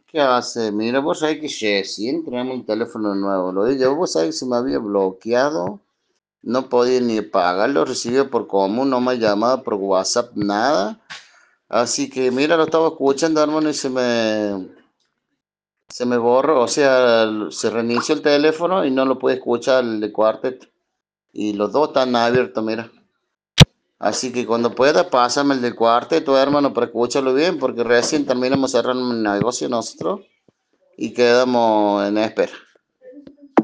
¿Qué hace? Mira, vos sabés que recién tenemos un teléfono nuevo. Lo digo, vos sabés que se me había bloqueado. No podía ni pagarlo, recibía por común, no me llamaba por WhatsApp, nada. Así que mira, lo estaba escuchando, hermano, y se me borró. O sea, se reinició el teléfono y no lo pude escuchar el de Quartet. Y los dos están abiertos, mira. Así que cuando pueda, pásame el de Quartet, hermano, para escucharlo bien, porque recién terminamos cerrando un negocio nosotros y quedamos en espera.